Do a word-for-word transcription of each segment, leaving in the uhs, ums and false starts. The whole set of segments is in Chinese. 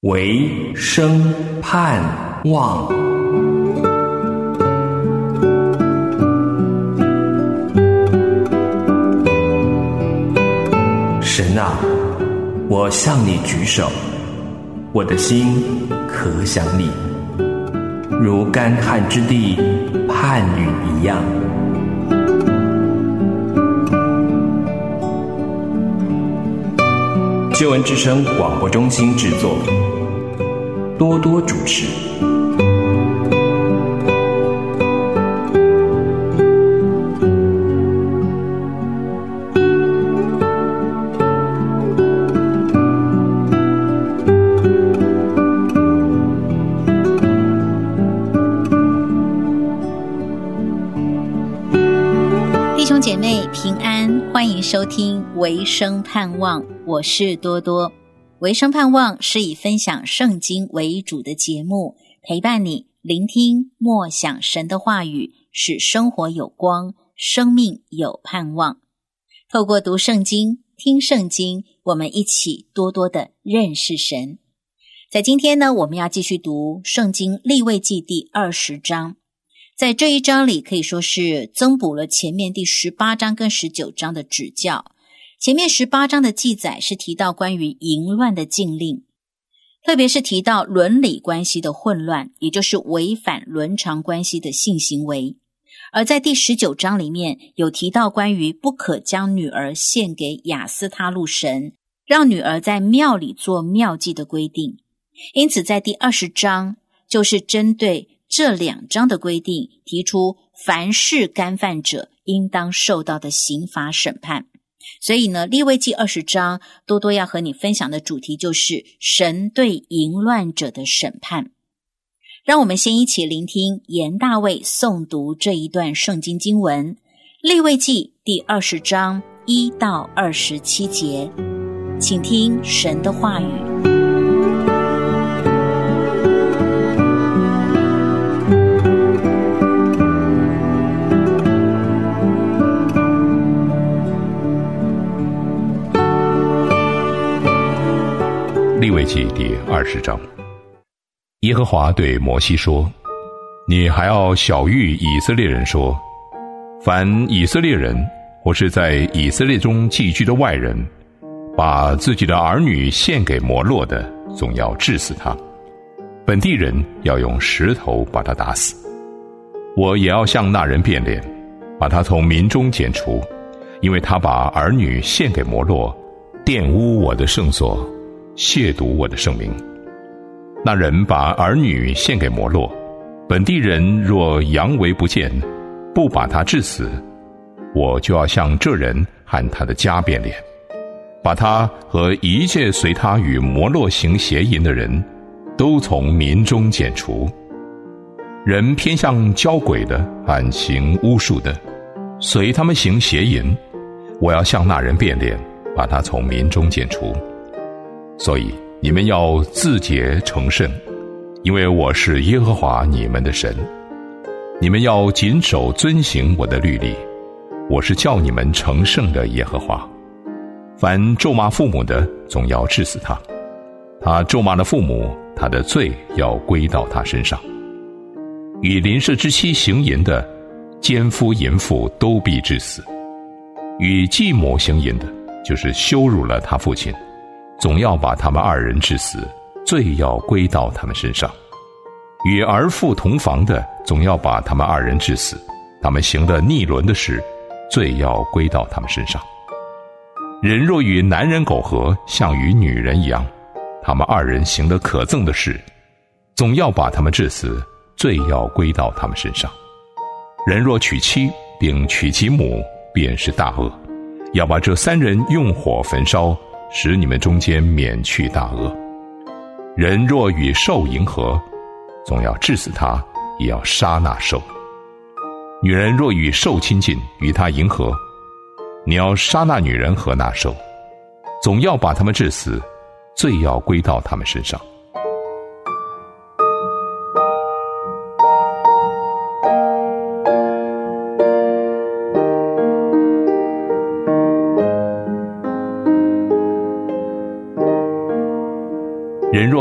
唯生盼望。神啊，我向你举手，我的心可想你，如干旱之地盼雨一样。救恩之声广播中心制作，多多主持。 弟兄姐妹平安，欢迎收听维生盼望，我是多多。维生盼望是以分享圣经为主的节目，陪伴你聆听默想神的话语，使生活有光，生命有盼望。透过读圣经、听圣经，我们一起多多的认识神。在今天呢，我们要继续读圣经利未记第二十章。在这一章里可以说是增补了前面第十八章跟十九章的指教。前面十八章的记载是提到关于淫乱的禁令，特别是提到伦理关系的混乱，也就是违反伦常关系的性行为。而在第十九章里面有提到关于不可将女儿献给亚斯他路神，让女儿在庙里做庙祭的规定。因此在第二十章就是针对这两章的规定，提出凡是干犯者应当受到的刑罚审判。所以呢，利未记二十章多多要和你分享的主题就是神对淫乱者的审判。让我们先一起聆听严大卫诵读这一段圣经经文，利未记第二十章一到二十七节，请听神的话语。 利未记第二十章，耶和华对摩西说：你还要晓谕以色列人说，凡以色列人或是在以色列中寄居的外人，把自己的儿女献给摩洛的，总要治死他，本地人要用石头把他打死。我也要向那人变脸，把他从民中剪除，因为他把儿女献给摩洛，玷污我的圣所，亵渎我的圣名。那人把儿女献给摩洛，本地人若佯为不见，不把他治死，我就要向这人和他的家变脸，把他和一切随他与摩洛行邪淫的人都从民中剪除。人偏向交鬼的和行巫术的，随他们行邪淫，我要向那人变脸，把他从民中剪除。所以你们要自洁成圣，因为我是耶和华你们的神。你们要谨守遵行我的律例，我是叫你们成圣的耶和华。凡咒骂父母的，总要治死他；他咒骂了父母，他的罪要归到他身上。与邻舍之妻行淫的，奸夫淫妇都必治死；与继母行淫的，就是羞辱了他父亲，总要把他们二人治死，罪要归到他们身上。与儿妇同房的，总要把他们二人治死，他们行了逆伦的事，罪要归到他们身上。人若与男人苟合，像与女人一样，他们二人行了可憎的事，总要把他们治死，罪要归到他们身上。人若娶妻并娶其母，便是大恶，要把这三人用火焚烧，使你们中间免去大恶。人若与兽淫合，总要治死他，也要杀那兽。女人若与兽亲近，与他淫合，你要杀那女人和那兽，总要把他们治死，罪要归到他们身上。人若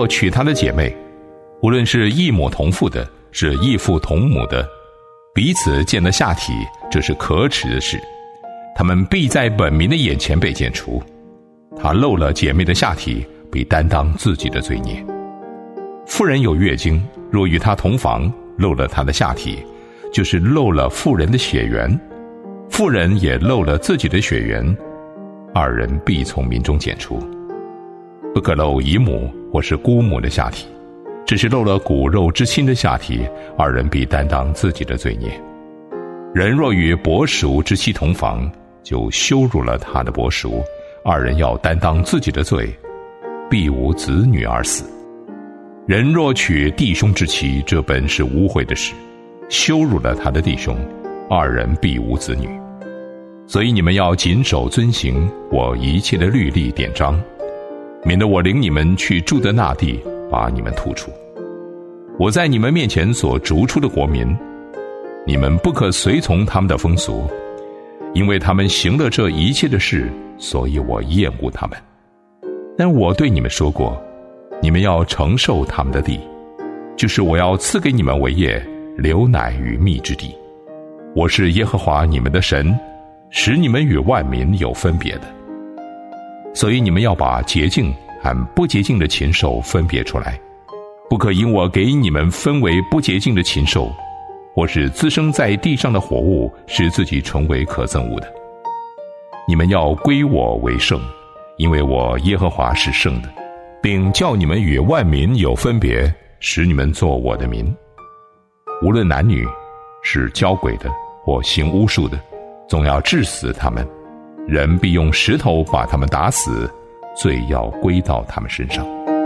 娶她的姐妹，无论是异母同父的，是异父同母的，彼此见了下体，这是可耻的事，他们必在本民的眼前被剪除。他漏了姐妹的下体，必担当自己的罪孽。妇人有月经，若与她同房，漏了她的下体，就是漏了妇人的血缘，妇人也漏了自己的血缘，二人必从民中剪除。不可漏姨母或是姑母的下体，只是漏了骨肉之亲的下体，二人必担当自己的罪孽。人若与伯叔之妻同房，就羞辱了他的伯叔，二人要担当自己的罪，必无子女而死。人若娶弟兄之妻，这本是污秽的事，羞辱了他的弟兄，二人必无子女。所以你们要谨守遵行我一切的律例典章，免得我领你们去住的那地，把你们吐出。我在你们面前所逐出的国民，你们不可随从他们的风俗，因为他们行了这一切的事，所以我厌恶他们。但我对你们说过，你们要承受他们的地，就是我要赐给你们为业，流奶与蜜之地。我是耶和华你们的神，使你们与万民有分别的。所以你们要把洁净和不洁净的禽兽分别出来，不可因我给你们分为不洁净的禽兽，或是滋生在地上的活物，使自己成为可憎恶的。你们要归我为圣，因为我耶和华是圣的，并叫你们与万民有分别，使你们做我的民。无论男女，是交鬼的或行巫术的，总要治死他们，人必用石头把他们打死，罪要归到他们身上。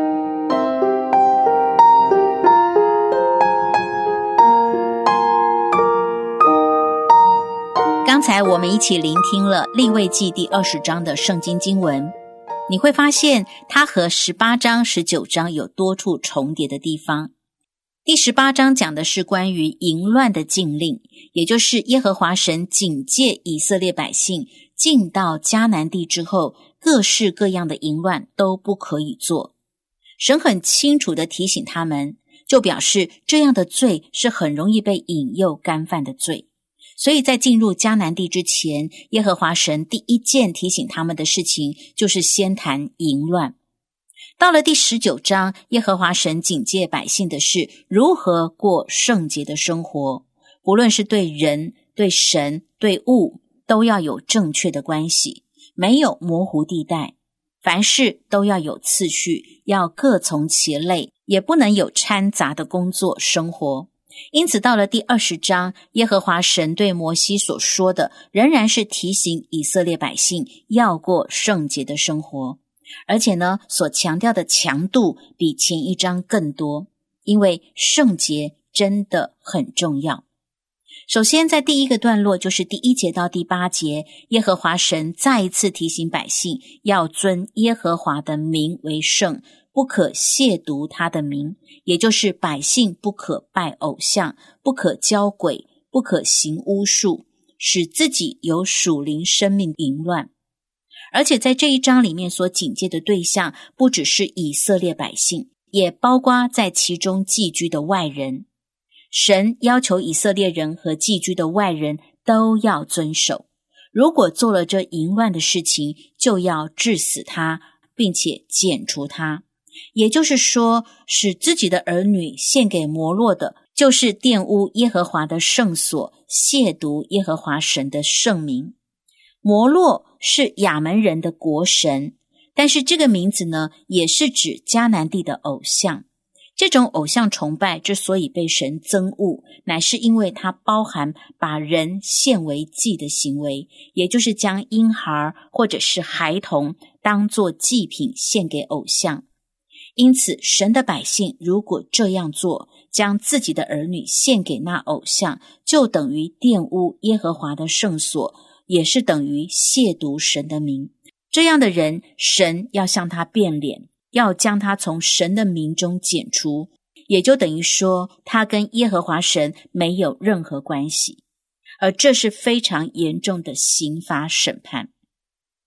刚才我们一起聆听了利未记第二十章的圣经经文，你会发现它和十八章、十九章有多处重叠的地方。第十八章讲的是关于淫乱的禁令，也就是耶和华神警戒以色列百姓进到迦南地之后，各式各样的淫乱都不可以做。神很清楚地提醒他们，就表示这样的罪是很容易被引诱干犯的罪。所以在进入迦南地之前，耶和华神第一件提醒他们的事情就是先谈淫乱。到了第十九章，耶和华神警戒百姓的是如何过圣洁的生活，不论是对人、对神、对物，都要有正确的关系，没有模糊地带，凡事都要有次序，要各从其类，也不能有掺杂的工作生活。因此到了第二十章，耶和华神对摩西所说的仍然是提醒以色列百姓要过圣洁的生活，而且呢，所强调的强度比前一章更多，因为圣洁真的很重要。首先在第一个段落，就是第一节到第八节，耶和华神再一次提醒百姓要尊耶和华的名为圣，不可亵渎他的名，也就是百姓不可拜偶像，不可交鬼，不可行巫术，使自己有属灵生命淫乱。而且在这一章里面所警戒的对象不只是以色列百姓，也包括在其中寄居的外人。神要求以色列人和寄居的外人都要遵守，如果做了这淫乱的事情，就要治死他，并且剪除他。也就是说，使自己的儿女献给摩洛的，就是玷污耶和华的圣所，亵渎耶和华神的圣名。摩洛是亚门人的国神，但是这个名字呢，也是指迦南地的偶像。这种偶像崇拜之所以被神憎恶，乃是因为它包含把人献为祭的行为，也就是将婴孩或者是孩童当作祭品献给偶像。因此神的百姓如果这样做，将自己的儿女献给那偶像，就等于玷污耶和华的圣所，也是等于亵渎神的名。这样的人，神要向他变脸，要将他从神的名中剪除，也就等于说他跟耶和华神没有任何关系，而这是非常严重的刑罚审判。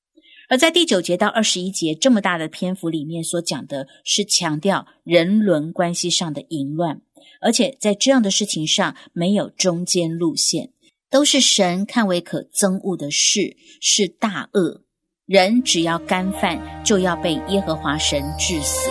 而在第九节到二十一节这么大的篇幅里面所讲的是强调人伦关系上的淫乱，而且在这样的事情上没有中间路线，都是神看为可憎恶的事，是大恶，人只要干犯就要被耶和华神治死。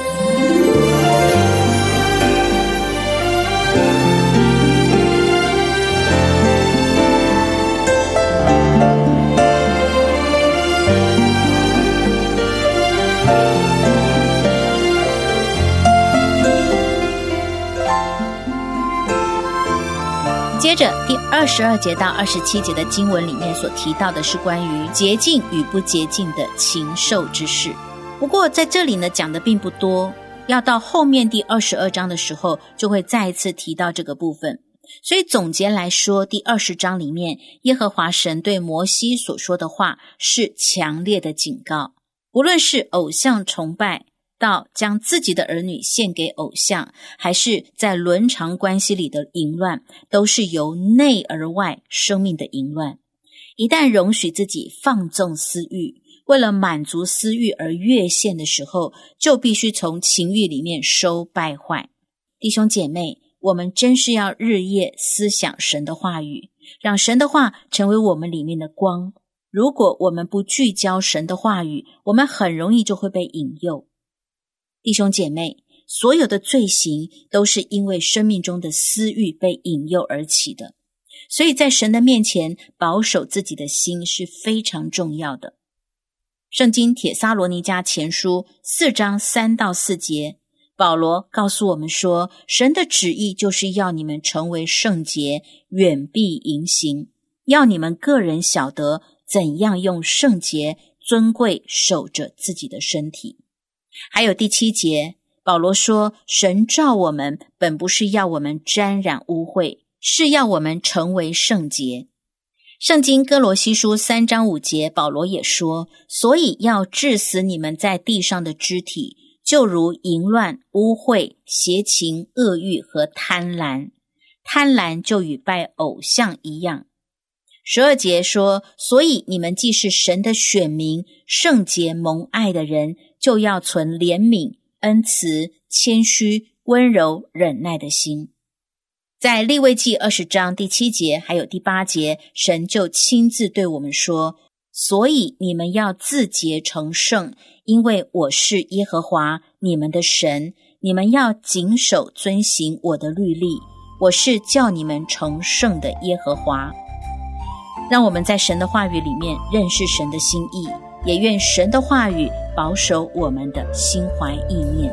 接着第二十二节到二十七节的经文里面所提到的是关于洁净与不洁净的禽兽之事。不过在这里呢讲的并不多，要到后面第二十二章的时候就会再一次提到这个部分。所以总结来说，第二十章里面耶和华神对摩西所说的话是强烈的警告，不论是偶像崇拜到将自己的儿女献给偶像，还是在伦常关系里的淫乱，都是由内而外生命的淫乱。一旦容许自己放纵私欲，为了满足私欲而越线的时候，就必须从情欲里面收败坏。弟兄姐妹，我们真是要日夜思想神的话语，让神的话成为我们里面的光。如果我们不聚焦神的话语，我们很容易就会被引诱。弟兄姐妹，所有的罪行都是因为生命中的私欲被引诱而起的，所以在神的面前保守自己的心是非常重要的。圣经帖撒罗尼迦前书四章三到四节，保罗告诉我们说，神的旨意就是要你们成为圣洁，远避淫行，要你们个人晓得怎样用圣洁尊贵守着自己的身体。还有第七节，保罗说，神召我们本不是要我们沾染污秽，是要我们成为圣洁。圣经哥罗西书三章五节，保罗也说，所以要治死你们在地上的肢体，就如淫乱、污秽、邪情、恶欲和贪婪。贪婪就与拜偶像一样。十二节说，所以你们既是神的选民，圣洁蒙爱的人，就要存怜悯、恩慈、谦虚、温柔、忍耐的心。在利未记二十章第七节还有第八节，神就亲自对我们说，所以你们要自洁成圣，因为我是耶和华你们的神，你们要谨守遵行我的律例，我是叫你们成圣的耶和华。让我们在神的话语里面认识神的心意，也愿神的话语保守我们的心怀意念。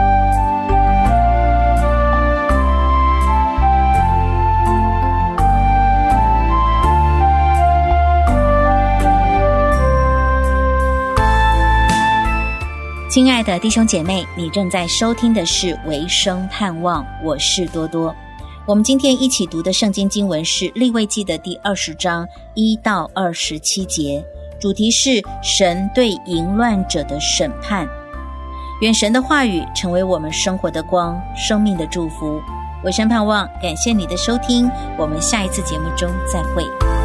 亲爱的弟兄姐妹，你正在收听的是维生盼望，我是多多。我们今天一起读的圣经经文是利未记的第二十章一到二十七节，主题是神对淫乱者的审判。愿神的话语成为我们生活的光，生命的祝福。维生盼望，感谢你的收听，我们下一次节目中再会。